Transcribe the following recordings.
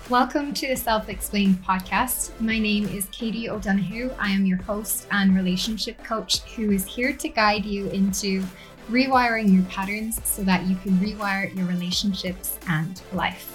Welcome to the Self-Explained podcast. My name is Katie O'Donoghue. I am your host and relationship coach who is here to guide you into rewiring your patterns so that you can rewire your relationships and life.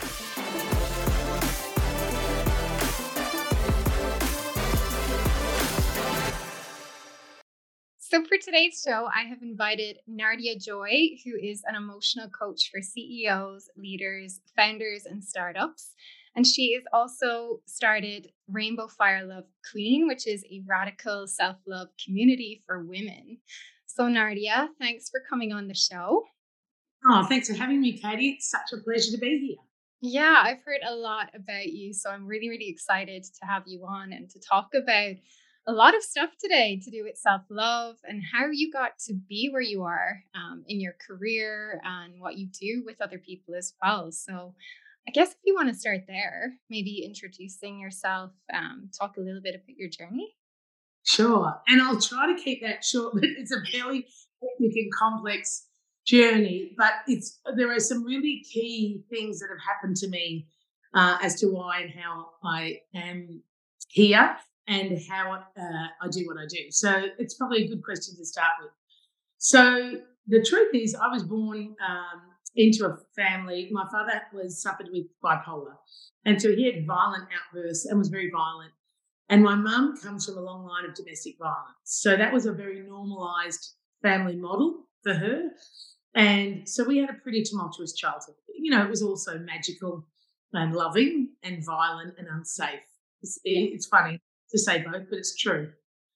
So for today's show, I have invited Nardia Joy, who is an emotional coach for CEOs, leaders, founders, and startups. And she has also started Rainbow Fire Love Queen, which is a radical self-love community for women. So Nardia, thanks for coming on the show. Oh, thanks for having me, Katie. It's such a pleasure to be here. Yeah, I've heard a lot about you, so I'm really excited to have you on and to talk about a lot of stuff today to do with self-love and how you got to be where you are in your career and what you do with other people as well. So I guess if you want to start there, maybe introducing yourself, talk a little bit about your journey. Sure. And I'll try to keep that short, but it's a fairly technical and complex journey. But there are some really key things that have happened to me as to why and how I am here and how I do what I do. So it's probably a good question to start with. So the truth is, I was born into a family. My father suffered with bipolar, and so he had violent outbursts and was very violent. And my mum comes from a long line of domestic violence, so that was a very normalised family model for her. And so we had a pretty tumultuous childhood. You know, it was also magical and loving and violent and unsafe. It's funny to say both, but it's true.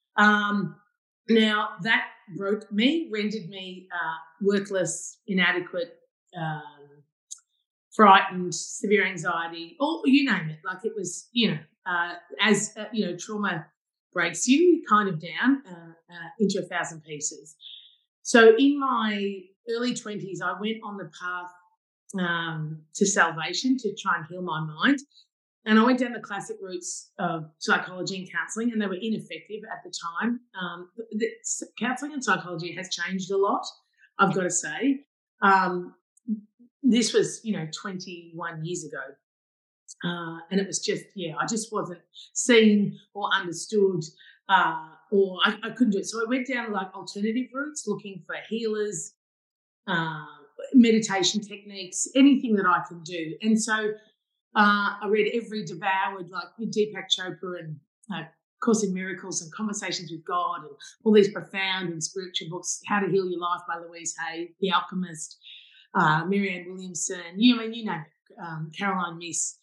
Now, that broke me, rendered me worthless, inadequate, frightened, severe anxiety, or you name it. Like it was, trauma breaks you kind of down into 1,000 pieces. So in my early 20s, I went on the path to salvation to try and heal my mind. And I went down the classic routes of psychology and counselling, and they were ineffective at the time. Counselling and psychology has changed a lot, I've got to say. This was, 21 years ago. And it was just, I just wasn't seen or understood or I couldn't do it. So I went down like alternative routes looking for healers, meditation techniques, anything that I could do. And so I read devoured like Deepak Chopra and Course in Miracles and Conversations with God and all these profound and spiritual books, How to Heal Your Life by Louise Hay, The Alchemist, Marianne Williamson, you name it, Caroline Myss.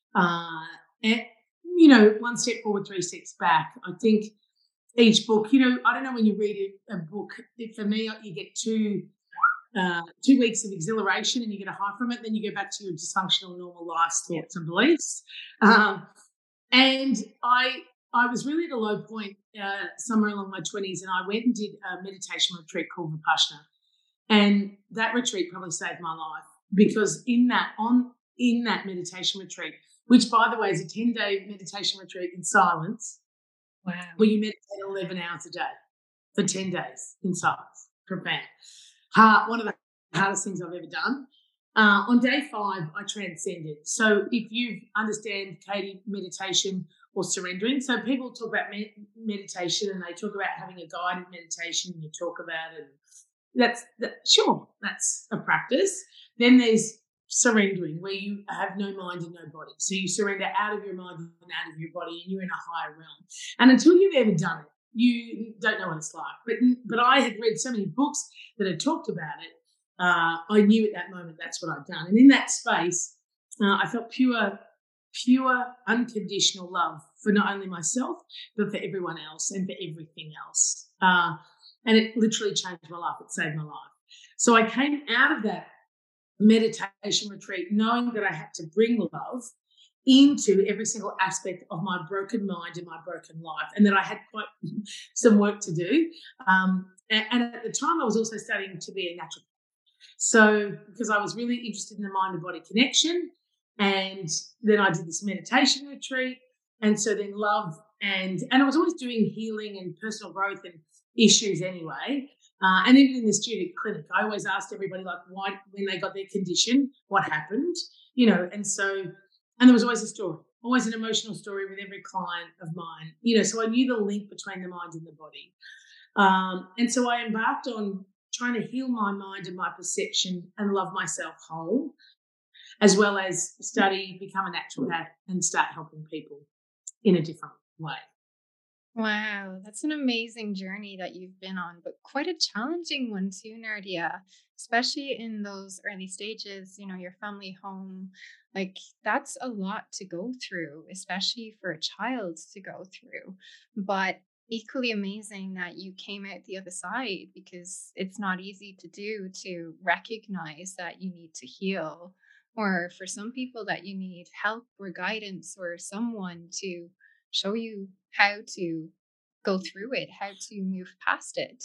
And, one step forward, three steps back. I think each book, I don't know when you read a book, for me, you get 2 weeks of exhilaration and you get a high from it, then you go back to your dysfunctional normal life's thoughts and beliefs. And I was really at a low point somewhere along my 20s, and I went and did a meditation retreat called Vipassana. And that retreat probably saved my life because in that meditation retreat, which by the way is a 10-day meditation retreat in silence, wow, where you meditate 11 hours a day for 10 days in silence, profound. One of the hardest things I've ever done. On day 5, I transcended. So if you understand, Katie, meditation or surrendering, so people talk about meditation and they talk about having a guided meditation and you talk about it. That's a practice. Then there's surrendering, where you have no mind and no body. So you surrender out of your mind and out of your body and you're in a higher realm. And until you've ever done it, you don't know what it's like. But I had read so many books that had talked about it. I knew at that moment that's what I'd done. And in that space, I felt pure, unconditional love for not only myself, but for everyone else and for everything else. And it literally changed my life. It saved my life. So I came out of that meditation retreat knowing that I had to bring love into every single aspect of my broken mind and my broken life, and that I had quite some work to do. And at the time, I was also studying to be a naturopath. So because I was really interested in the mind and body connection, and then I did this meditation retreat, and so then love and I was always doing healing and personal growth and issues anyway. And even in the student clinic, I always asked everybody, like, why, when they got their condition, what happened, and so And there was always a story, always an emotional story with every client of mine, so I knew the link between the mind and the body. And so I embarked on trying to heal my mind and my perception and love myself whole, as well as study, become a naturopath, and start helping people in a different way. Wow, that's an amazing journey that you've been on, but quite a challenging one too, Nardia, especially in those early stages, your family home. Like, that's a lot to go through, especially for a child to go through. But equally amazing that you came out the other side, because it's not easy to do, to recognize that you need to heal, or for some people that you need help or guidance or someone to show you how to go through it, how to move past it.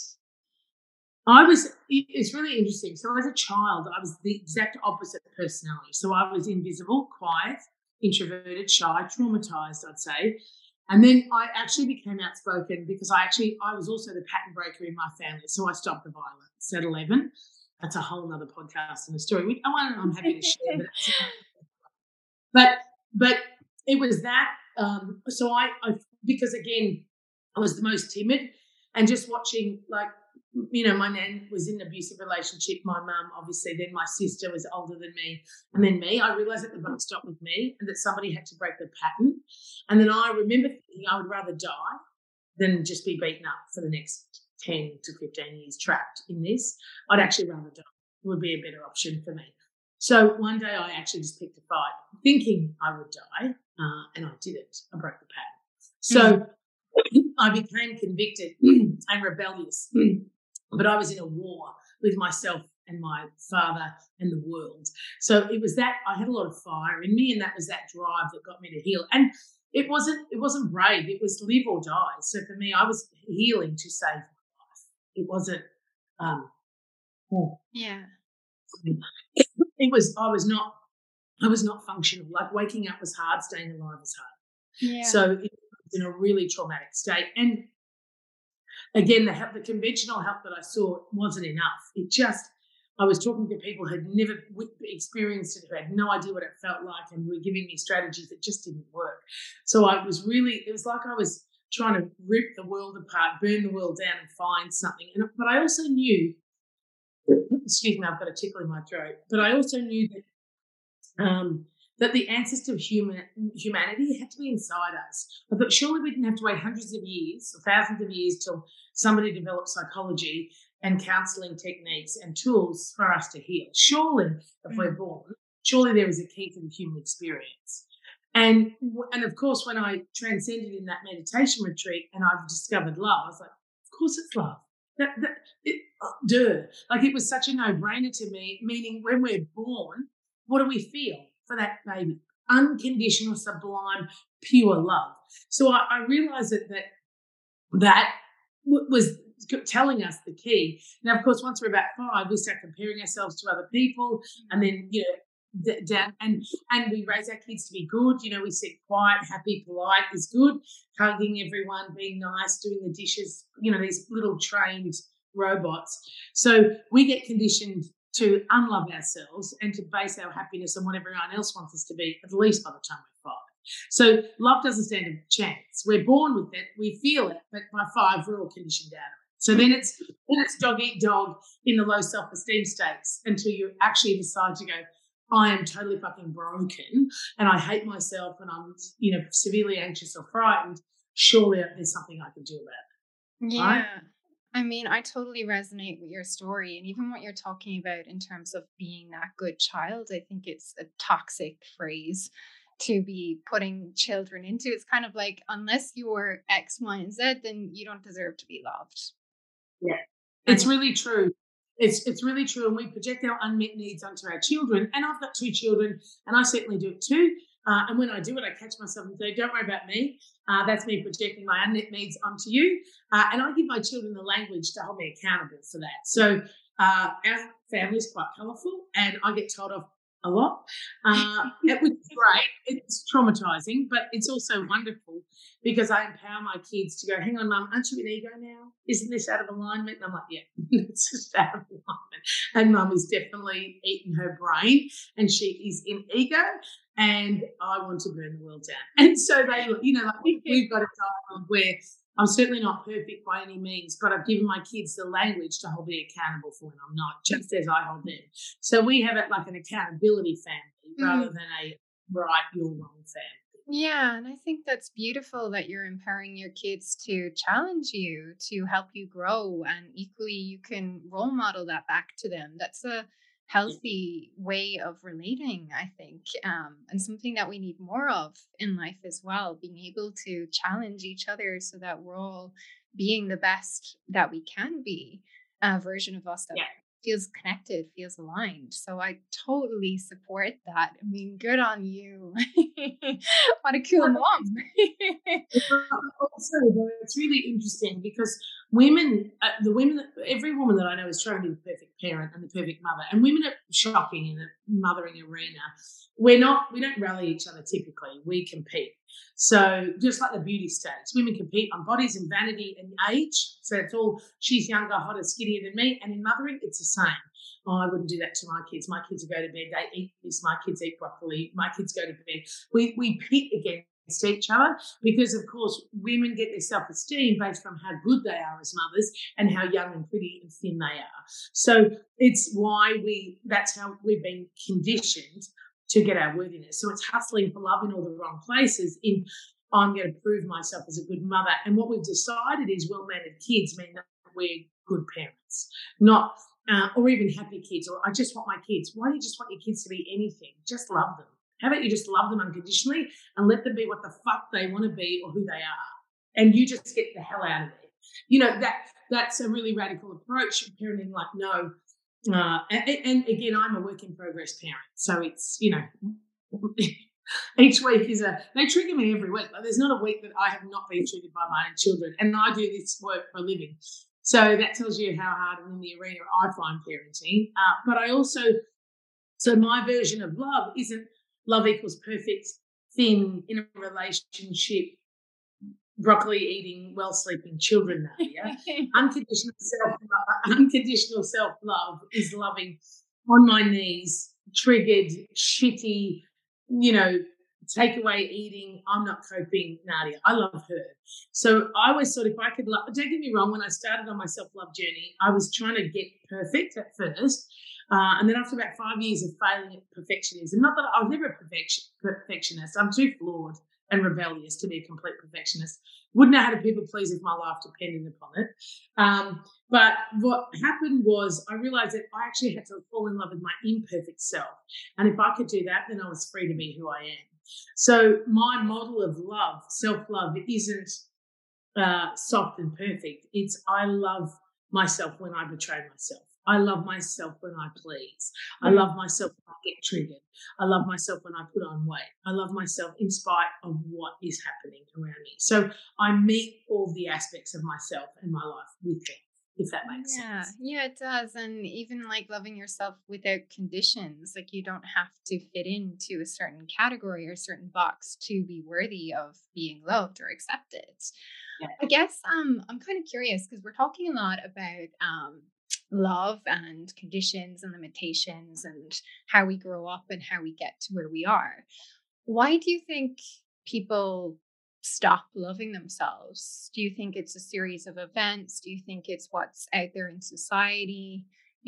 It's really interesting. So as a child, I was the exact opposite personality. So I was invisible, quiet, introverted, shy, traumatized, I'd say. And then I actually became outspoken because I was also the pattern breaker in my family. So I stopped the violence at 11. That's a whole other podcast and a story. I'm happy to share, but it was that. So I because again, I was the most timid, and just watching, like, my nan was in an abusive relationship. My mum, obviously, then my sister was older than me, and then me. I realised that the buck stopped with me, and that somebody had to break the pattern. And then I remember thinking I would rather die than just be beaten up for the next 10 to 15 years trapped in this. I'd actually rather die. It would be a better option for me. So one day I actually just picked a fight, thinking I would die, and I didn't. I broke the pattern. So I became convicted and rebellious, but I was in a war with myself and my father and the world. So it was that I had a lot of fire in me, and that was that drive that got me to heal. And it wasn't brave. It was live or die. So for me, I was healing to save my life. It wasn't. Yeah. It was. I was not functional. Like, waking up was hard. Staying alive was hard. Yeah. So it was in a really traumatic state. And again, the conventional help that I saw wasn't enough. I was talking to people who had never experienced it, who had no idea what it felt like, and were giving me strategies that just didn't work. So it was like I was trying to rip the world apart, burn the world down, and find something. But I also knew, excuse me, I've got a tickle in my throat, but I also knew that the answers to humanity had to be inside us. I thought surely we didn't have to wait hundreds of years or thousands of years till somebody developed psychology and counselling techniques and tools for us to heal. Surely, if we're born, surely there is a key to the human experience. And of course, when I transcended in that meditation retreat and I've discovered love, I was like, of course it's love. Like, it was such a no-brainer to me, meaning when we're born, what do we feel for that baby? Unconditional, sublime, pure love. So I realised that was telling us the key. Now, of course, once we're about 5, we start comparing ourselves to other people, and then down and we raise our kids to be good. We said quiet, happy, polite is good. Hugging everyone, being nice, doing the dishes. These little trained robots. So we get conditioned to unlove ourselves and to base our happiness on what everyone else wants us to be, at least by the time we're 5. So love doesn't stand a chance. We're born with it, we feel it, but by 5 we're all conditioned out of it. So then it's dog eat dog in the low self-esteem states until you actually decide to go, I am totally fucking broken and I hate myself and I'm severely anxious or frightened. Surely there's something I can do about it. Yeah. Right? I mean, I totally resonate with your story, and even what you're talking about in terms of being that good child. I think it's a toxic phrase to be putting children into. It's kind of like, unless you're X, Y, and Z, then you don't deserve to be loved. Yeah, it's really true. It's really true, and we project our unmet needs onto our children. And I've got 2 children, and I certainly do it too. And when I do it, I catch myself and say, don't worry about me. That's me projecting my unmet needs onto you. And I give my children the language to hold me accountable for that. So our family is quite colourful, and I get told off a lot. It was great. It's traumatising, but it's also wonderful because I empower my kids to go, hang on, Mum, aren't you in ego now? Isn't this out of alignment? And I'm like, yeah, it's just out of alignment. And Mum is definitely eating her brain, and she is in ego. and I want to burn the world down. And so they, like we've got a dialogue where I'm certainly not perfect by any means, but I've given my kids the language to hold me accountable for when I'm not, just as I hold them. So we have it like an accountability family rather than a right, you're wrong family. Yeah, and I think that's beautiful that you're empowering your kids to challenge you, to help you grow, and equally you can role model that back to them. That's a healthy way of relating, I think, and something that we need more of in life as well, being able to challenge each other so that we're all being the best that we can be, a version of us that Yeah. feels connected, feels aligned. So I totally support that. I mean, good on you. What a cool mom. Also, though, it's really interesting because women, every woman that I know is trying to be the perfect parent and the perfect mother. And women are shocking in the mothering arena. We don't rally each other typically. We compete. So just like the beauty stakes, women compete on bodies and vanity and age. So it's all she's younger, hotter, skinnier than me. And in mothering, it's the same. Oh, I wouldn't do that to my kids. My kids go to bed, they eat this, my kids eat broccoli, my kids go to bed. We pit against each other because, of course, women get their self-esteem based on how good they are as mothers and how young and pretty and thin they are. So it's why that's how we've been conditioned to get our worthiness. So it's hustling for love in all the wrong places. I'm going to prove myself as a good mother. And what we've decided is well-mannered kids mean that we're good parents, not or even happy kids, or I just want my kids. Why do you just want your kids to be anything? Just love them. How about you just love them unconditionally and let them be what the fuck they want to be or who they are, and you just get the hell out of it. That's a really radical approach. Parenting, like, no. And again, I'm a work in progress parent, so it's each week they trigger me every week. Like, there's not a week that I have not been triggered by my own children, and I do this work for a living. So that tells you how hard and in the arena I find parenting. But I also, so my version of love isn't love equals perfect, thin, in a relationship, broccoli eating, well sleeping children, Nadia. Unconditional self-love is loving on my knees, triggered, shitty, takeaway eating, I'm not coping, Nadia. I love her. So I was sort of, if I could love, don't get me wrong, when I started on my self-love journey, I was trying to get perfect at first. And then after about 5 years of failing at perfectionism, not that I was never a perfectionist, I'm too flawed and rebellious to be a complete perfectionist. Wouldn't know how to people please if my life depended upon it. But what happened was I realized that I actually had to fall in love with my imperfect self. And if I could do that, then I was free to be who I am. So my model of love, self-love, isn't soft and perfect. It's I love myself when I betray myself. I love myself when I please. I love myself when I get triggered. I love myself when I put on weight. I love myself in spite of what is happening around me. So I meet all the aspects of myself and my life with them, if that makes sense. Yeah, it does. And even like loving yourself without conditions, like you don't have to fit into a certain category or certain box to be worthy of being loved or accepted. Yeah. I guess I'm kind of curious because we're talking a lot about love and conditions and limitations and how we grow up and how we get to where we are. Why do you think people stop loving themselves? Do you think it's a series of events? Do you think it's what's out there in society?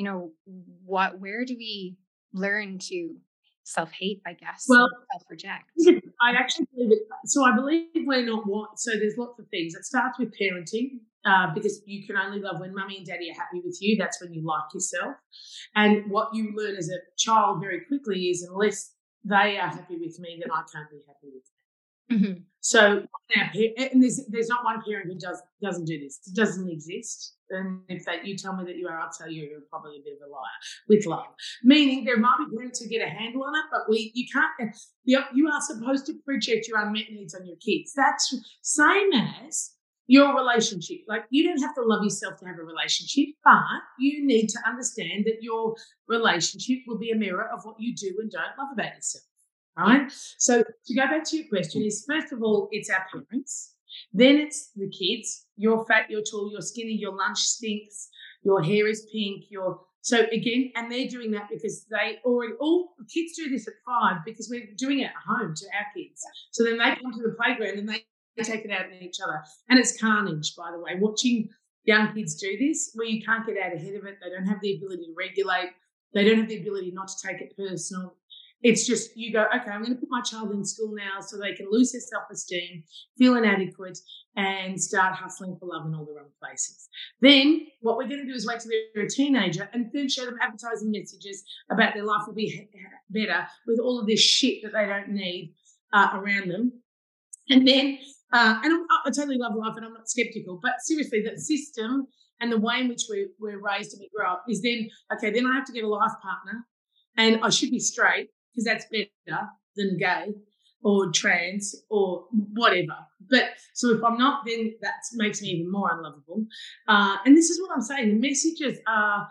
Where do we learn to self-hate, I guess, Well, self-reject? I actually believe it. So I believe we're not one. So there's lots of things. It starts with parenting because you can only love when mummy and daddy are happy with you. That's when you like yourself. And what you learn as a child very quickly is unless they are happy with me, then I can't be happy with them. Mm-hmm. So and there's not one parent who doesn't do this. It doesn't exist. And if you tell me that you are, I'll tell you you're probably a bit of a liar with love. Meaning there might be parents who get a handle on it, but you can't. You are supposed to project your unmet needs on your kids. That's same as your relationship. Like, you don't have to love yourself to have a relationship, but you need to understand that your relationship will be a mirror of what you do and don't love about yourself. Right? So to go back to your question is, first of all, it's our parents. Then it's the kids. You're fat, you're tall, you're skinny, your lunch stinks, your hair is pink, your So again, and they're doing that because all kids do this at 5 because we're doing it at home to our kids. So then they come to the playground and they take it out on each other. And it's carnage, by the way, watching young kids do this where you can't get out ahead of it. They don't have the ability to regulate. They don't have the ability not to take it personal. It's just you go, okay, I'm going to put my child in school now so they can lose their self-esteem, feel inadequate, and start hustling for love in all the wrong places. Then what we're going to do is wait till they're a teenager and then show them advertising messages about their life will be better with all of this shit that they don't need around them. And then, and I totally love life and I'm not skeptical, but seriously, that system and the way in which we're raised and we grow up is then, okay, then I have to get a life partner and I should be straight because that's better than gay or trans or whatever. But so if I'm not, then that makes me even more unlovable. And this is what I'm saying. The messages are,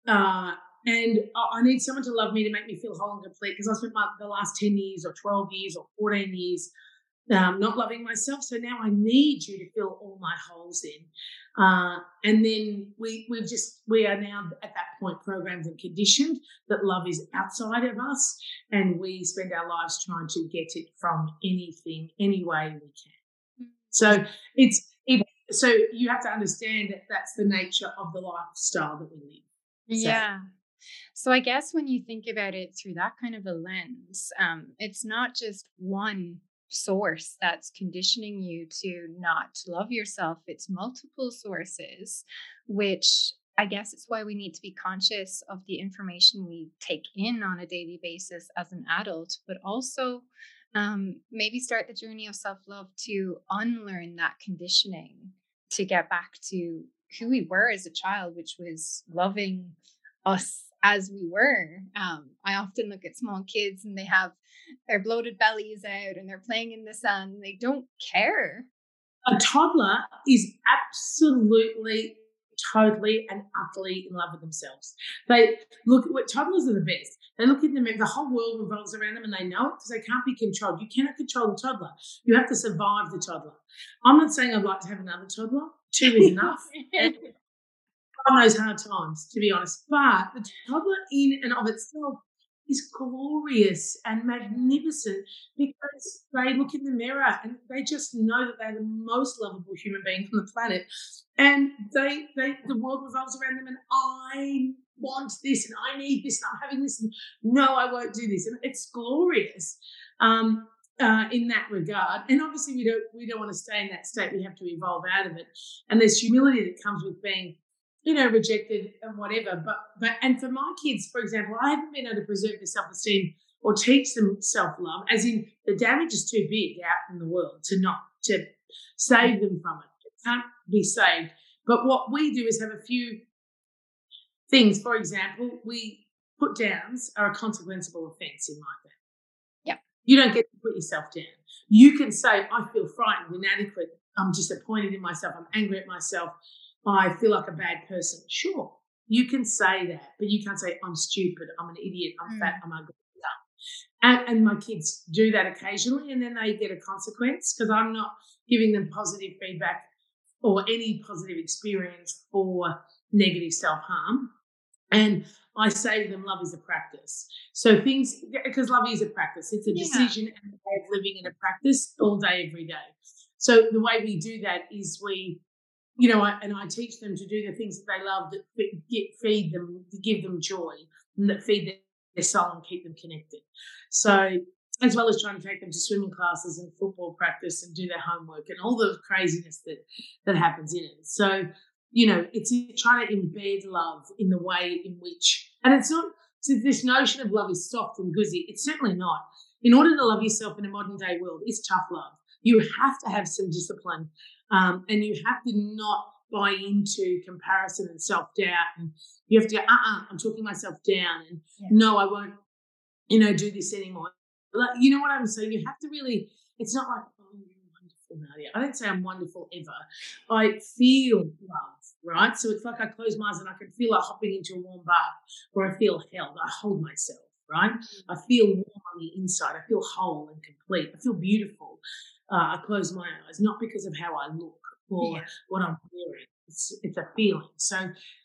and I need someone to love me to make me feel whole and complete because I spent the last 10 years or 12 years or 14 years not loving myself. So now I need you to fill all my holes in. And then we are now at that point programmed and conditioned that love is outside of us and we spend our lives trying to get it from anything, any way we can. So so you have to understand that that's the nature of the lifestyle that we live. Yeah. So I guess when you think about it through that kind of a lens, it's not just one source that's conditioning you to not love yourself. It's multiple sources, which I guess it's why we need to be conscious of the information we take in on a daily basis as an adult, but also maybe start the journey of self-love to unlearn that conditioning to get back to who we were as a child, which was loving us as we were. I often look at small kids and they have their bloated bellies out and they're playing in the sun. They don't care. A toddler is absolutely, totally and utterly in love with themselves. Toddlers are the best. They look in the whole world revolves around them and they know it because they can't be controlled. You cannot control the toddler. You have to survive the toddler. I'm not saying I'd like to have another toddler. 2 is enough. On those hard times, to be honest. But the toddler in and of itself is glorious and magnificent because they look in the mirror and they just know that they're the most lovable human being on the planet. And the world revolves around them and I want this and I need this and I'm having this and no, I won't do this. And it's glorious in that regard. And obviously we don't want to stay in that state. We have to evolve out of it. And there's humility that comes with being rejected and whatever. But and for my kids, for example, I haven't been able to preserve their self-esteem or teach them self-love, as in the damage is too big out in the world to save them from it. It can't be saved. But what we do is have a few things. For example, we put downs are a consequenceable offence in my family. Yeah. You don't get to put yourself down. You can say, I feel frightened, inadequate, I'm disappointed in myself, I'm angry at myself, I feel like a bad person. Sure, you can say that, but you can't say, I'm stupid, I'm an idiot, I'm fat, I'm ugly. And my kids do that occasionally and then they get a consequence because I'm not giving them positive feedback or any positive experience for negative self-harm. And I say to them, love is a practice. So because love is a practice. It's a decision and a way of living in a practice all day, every day. So the way we do that is I teach them to do the things that they love that feed them, give them joy, and that feed their soul and keep them connected. So as well as trying to take them to swimming classes and football practice and do their homework and all the craziness that happens in it. So, it's trying to embed love in the way in which, and it's not, so this notion of love is soft and goozy. It's certainly not. In order to love yourself in a modern day world, it's tough love. You have to have some discipline. And you have to not buy into comparison and self-doubt. And you have to go, I'm talking myself down. And no, I won't, do this anymore. You know what I'm saying? You have to really, it's not like, oh, you're wonderful, Nadia. I don't say I'm wonderful ever. I feel love, right? So it's like I close my eyes and I can feel like hopping into a warm bath or I feel held. I hold myself, right? I feel warm on the inside. I feel whole and complete. I feel beautiful. I close my eyes, not because of how I look or what I'm wearing. It's a feeling. So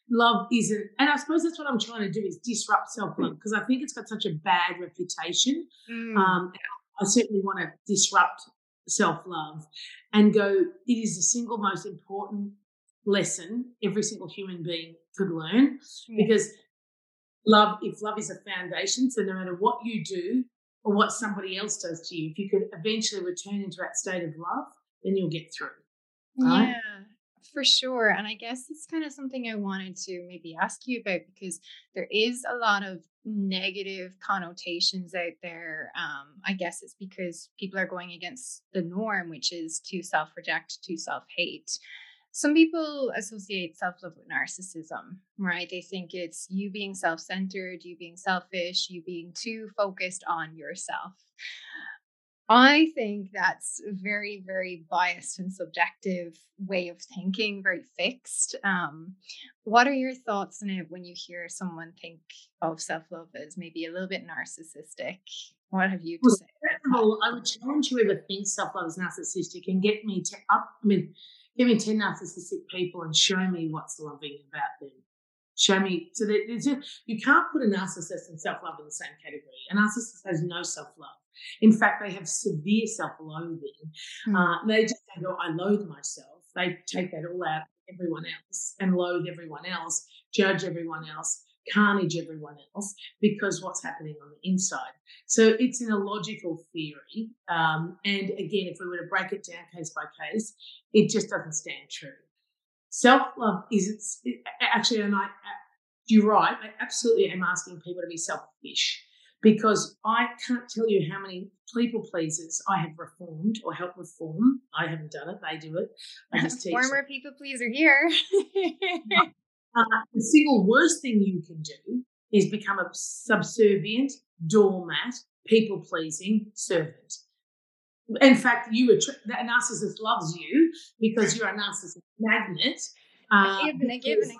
love isn't, and I suppose that's what I'm trying to do is disrupt self-love because I think it's got such a bad reputation. Mm, I certainly want to disrupt self-love and go, it is the single most important lesson every single human being could learn yeah. because if love is a foundation, so no matter what you do or what somebody else does to you, if you could eventually return into that state of love, then you'll get through, right? Yeah, for sure. And I guess it's kind of something I wanted to maybe ask you about because there is a lot of negative connotations out there. I guess it's because people are going against the norm, which is to self reject, to self hate. Some people associate self love with narcissism, right? They think it's you being self centered, you being selfish, you being too focused on yourself. I think that's a very, very biased and subjective way of thinking, very fixed. What are your thoughts on it when you hear someone think of self love as maybe a little bit narcissistic? What have you to Well, say about first of that? all, I would challenge whoever thinks self-love is narcissistic and get me to up. I mean, give me 10 narcissistic people and show me what's loving about them. Show me so that you can't put a narcissist and self-love in the same category. A narcissist has no self-love. In fact, they have severe self-loathing. Mm, They just go, "I loathe myself." They take that all out of everyone else and loathe everyone else, judge everyone else, carnage everyone else because what's happening on the inside. So it's an illogical theory. And again, if we were to break it down case by case, it just doesn't stand true. Self love isn't actually, and you're right. I absolutely am asking people to be selfish because I can't tell you how many people pleasers I have reformed or helped reform. I haven't done it; they do it. I just teach them. Former people pleaser here. The single worst thing you can do is become a subservient, doormat, people pleasing servant. In fact, that narcissist loves you because you're a narcissist magnet. A give and a give and Because a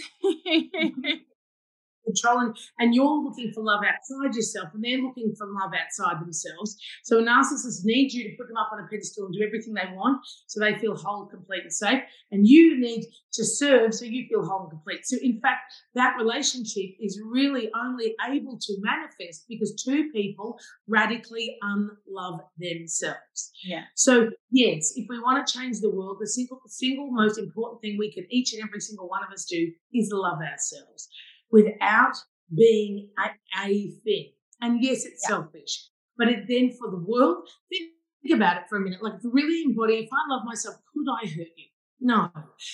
give. controlling, and you're looking for love outside yourself and they're looking for love outside themselves. So a narcissist needs you to put them up on a pedestal and do everything they want so they feel whole, complete, and safe. And you need to serve so you feel whole and complete. So in fact, that relationship is really only able to manifest because two people radically unlove themselves. Yeah. So yes, if we want to change the world, the single most important thing we can each and every single one of us do is love ourselves without being a thing. And yes, it's Yeah. selfish, but then for the world, think about it for a minute. Like really embody, if I love myself, could I hurt you? No.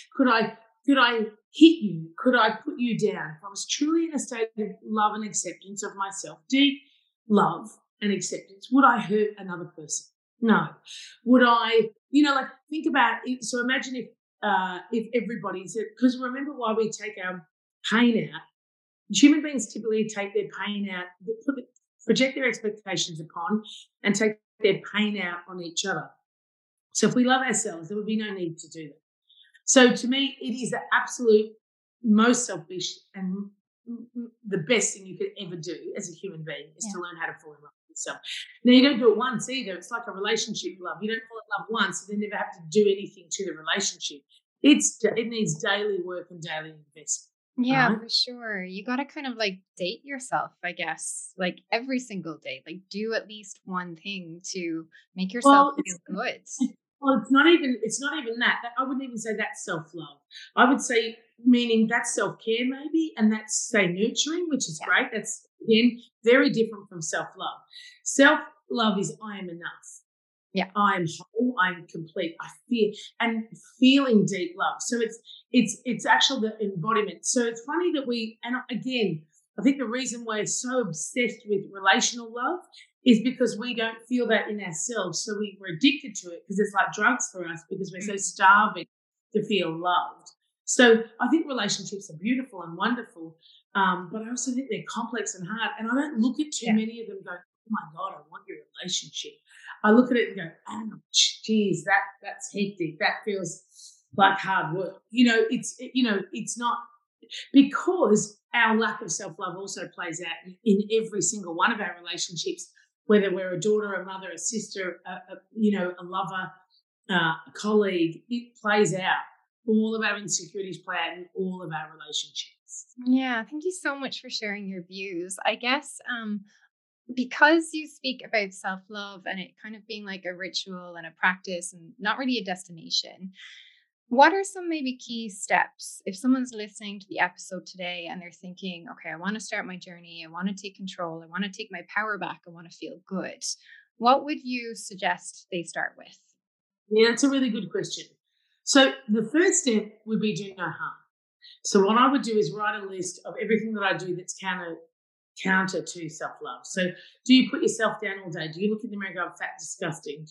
Could I hit you? Could I put you down? If I was truly in a state of love and acceptance of myself, deep love and acceptance, would I hurt another person? No. Would I, like think about it. So imagine if everybody said, because remember why we take our pain out. Human beings typically take their pain out, project their expectations upon, and take their pain out on each other. So if we love ourselves, there would be no need to do that. So to me, it is the absolute most selfish and the best thing you could ever do as a human being is Yeah. to learn how to fall in love with yourself. Now, you don't do it once either. It's like a relationship love. You don't fall in love once and then never have to do anything to the relationship. It needs daily work and daily investment. Yeah, Right? for sure. You got to kind of like date yourself, I guess, like every single day. Like do at least one thing to make yourself Well, feel good. it's not even that. I wouldn't even say that's self-love. I would say meaning that's self-care maybe, and that's say nurturing, which is Yeah. great. That's again very different from self-love. Self-love is I am enough. Yeah. I am whole, I am complete. I feel and feeling deep love. So it's actually the embodiment. So it's funny that and again, I think the reason we're so obsessed with relational love is because we don't feel that in ourselves. So we're addicted to it because it's like drugs for us because we're so Mm. starving to feel loved. So I think relationships are beautiful and wonderful, but I also think they're complex and hard. And I don't look at too Yeah. many of them going, "Oh my God, I want your relationship." I look at it and go, "Ouch, geez, that's hectic. That feels like hard work." It's not because our lack of self love also plays out in every single one of our relationships, whether we're a daughter, a mother, a sister, a lover, a colleague. It plays out. all of our insecurities play out in all of our relationships. Yeah, thank you so much for sharing your views. I guess because you speak about self love and it kind of being like a ritual and a practice and not really a destination, what are some maybe key steps if someone's listening to the episode today and they're thinking, okay, I want to start my journey, I want to take control, I want to take my power back, I want to feel good? What would you suggest they start with? Yeah, that's a really good question. So the first step would be do no harm. So what I would do is write a list of everything that I do that's counter to self love. So do you put yourself down all day? Do you look in the mirror and go, I'm fat, disgusting?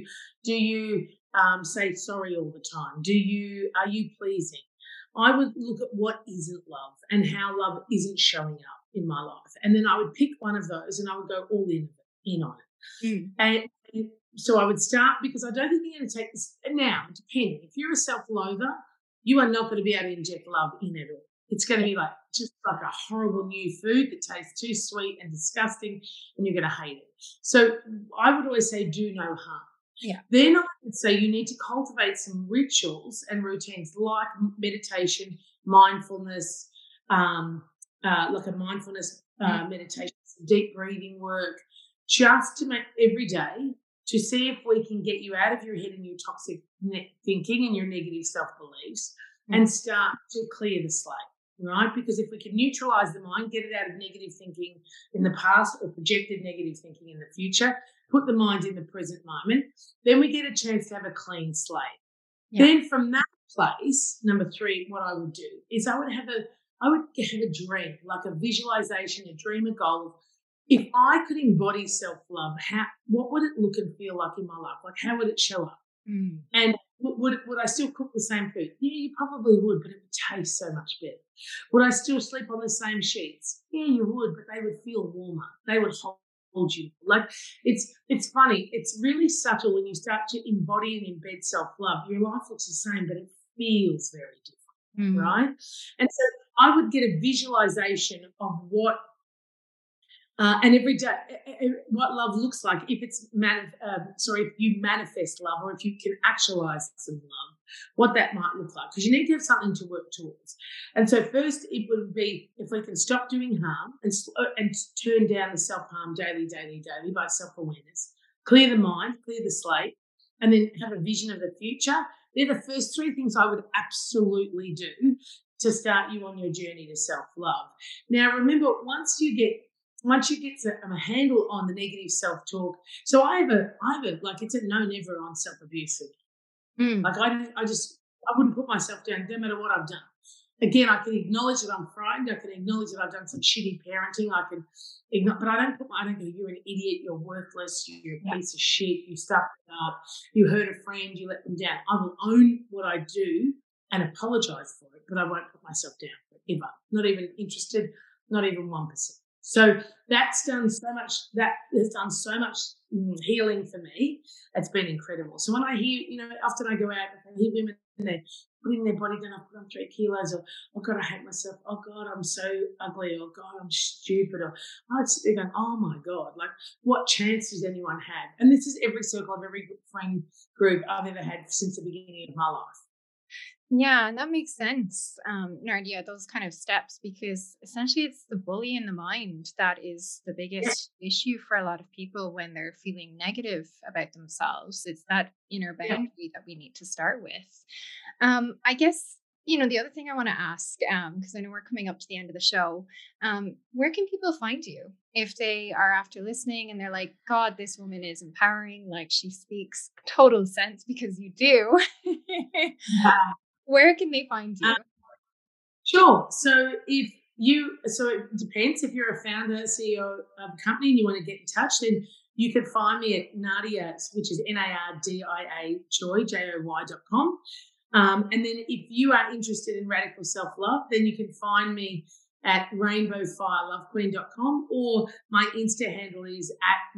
Do you say sorry all the time? Are you pleasing? I would look at what isn't love and how love isn't showing up in my life, and then I would pick one of those and I would go all in on it. Mm. And so I would start, because I don't think you're going to take this now. Depending, if you're a self-loather, you are not going to be able to inject love in at all. It's going to be like just like a horrible new food that tastes too sweet and disgusting, and you're going to hate it. So I would always say do no harm. Yeah. Then I would say you need to cultivate some rituals and routines like meditation, mindfulness, like a mindfulness meditation, some deep breathing work, just to make every day, to see if we can get you out of your head and your toxic thinking and your negative self-beliefs and start to clear the slate, right? Because if we can neutralize the mind, get it out of negative thinking in the past or projected negative thinking in the future, put the mind in the present moment, then we get a chance to have a clean slate. Yeah. Then from that place, number 3, what I would do is I would have a dream, like a visualization, a dream, a goal. If I could embody self-love, what would it look and feel like in my life? Like, how would it show up? And would I still cook the same food? Yeah, you probably would, but it would taste so much better. Would I still sleep on the same sheets? Yeah, you would, but they would feel warmer. They would hold you. Like, it's funny. It's really subtle when you start to embody and embed self-love. Your life looks the same, but it feels very different, right? And so I would get a visualization of what and every day, what love looks like, if you manifest love, or if you can actualize some love, what that might look like, because you need to have something to work towards. And so first it would be, if we can stop doing harm and turn down the self-harm daily by self-awareness, clear the mind, clear the slate, and then have a vision of the future. They're the first 3 things I would absolutely do to start you on your journey to self-love. Now, remember, once you get a handle on the negative self-talk, so I have a like, it's a no never on self-abuse. Like, I wouldn't put myself down no matter what I've done. Again, I can acknowledge that I'm frightened. I can acknowledge that I've done some shitty parenting. But I don't go, you're an idiot, you're worthless, you're a piece of shit, you stuffed it up, you hurt a friend, you let them down. I will own what I do and apologize for it, but I won't put myself down ever. Not even interested, not even 1%. So that's done so much. That has done so much healing for me. It's been incredible. So when I hear, often I go out and I hear women and they're putting their body down, I've put on 3 kilos, or, oh God, I hate myself. Oh God, I'm so ugly. Or God, I'm stupid. Or they're going, oh my God, like, what chance does anyone have? And this is every circle of every friend group I've ever had since the beginning of my life. Yeah, and that makes sense, Nardia, those kind of steps, because essentially it's the bully in the mind that is the biggest issue for a lot of people when they're feeling negative about themselves. It's that inner boundary that we need to start with. I guess, the other thing I want to ask, because I know we're coming up to the end of the show, where can people find you if they are after listening and they're like, God, this woman is empowering, like, she speaks total sense, because you do. Where can they find you? Sure. So it depends. If you're a founder, CEO of a company and you want to get in touch, then you can find me at Nardia, which is NARDIA Joy, JOY.com. And then if you are interested in radical self-love, then you can find me at rainbowfirelovequeen.com, or my Insta handle is at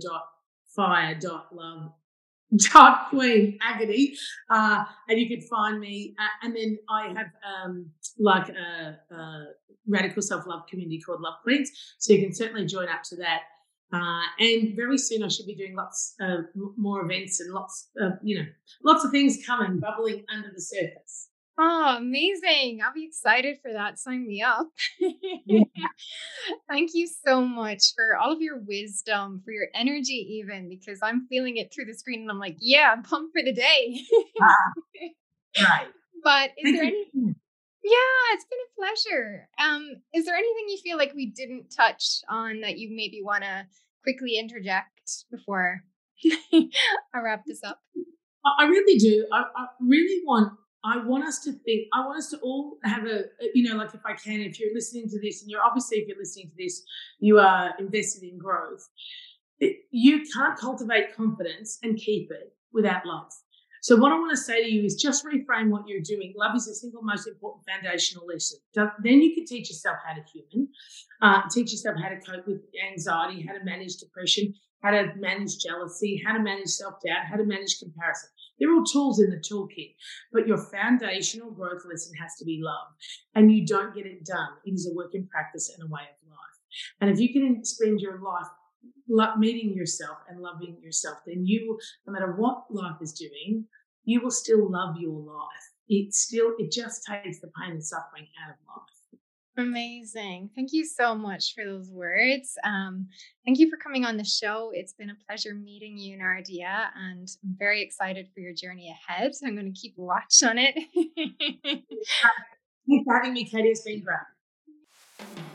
rainbow.fire.love.queen agony, and you can find me, and then I have like a radical self-love community called Love Queens, so you can certainly join up to that, and very soon I should be doing lots more events and lots of things coming, bubbling under the surface. Oh, amazing. I'll be excited for that. Sign me up. Yeah. Thank you so much for all of your wisdom, for your energy, even because I'm feeling it through the screen and I'm like, yeah, I'm pumped for the day. Ah, great. But is Thank there you. any Yeah, it's been a pleasure. Is there anything you feel like we didn't touch on that you maybe want to quickly interject before I wrap this up? I really do. I really want. I want us to think. I want us to all have like if I can, if you're listening to this, and you're obviously, if you're listening to this, you are invested in growth. You can't cultivate confidence and keep it without love. So, what I want to say to you is just reframe what you're doing. Love is the single most important foundational lesson. Then you can teach yourself how to human, teach yourself how to cope with anxiety, how to manage depression, how to manage jealousy, how to manage self doubt, how to manage comparison. They're all tools in the toolkit, but your foundational growth lesson has to be love. And you don't get it done. It is a work in practice and a way of life. And if you can spend your life meeting yourself and loving yourself, then you, no matter what life is doing, you will still love your life. It just takes the pain and suffering out of life. Amazing. Thank you so much for those words. Thank you for coming on the show. It's been a pleasure meeting you, Nardia, and I'm very excited for your journey ahead. I'm going to keep a watch on it. Thanks for having me, Katie. It's been great.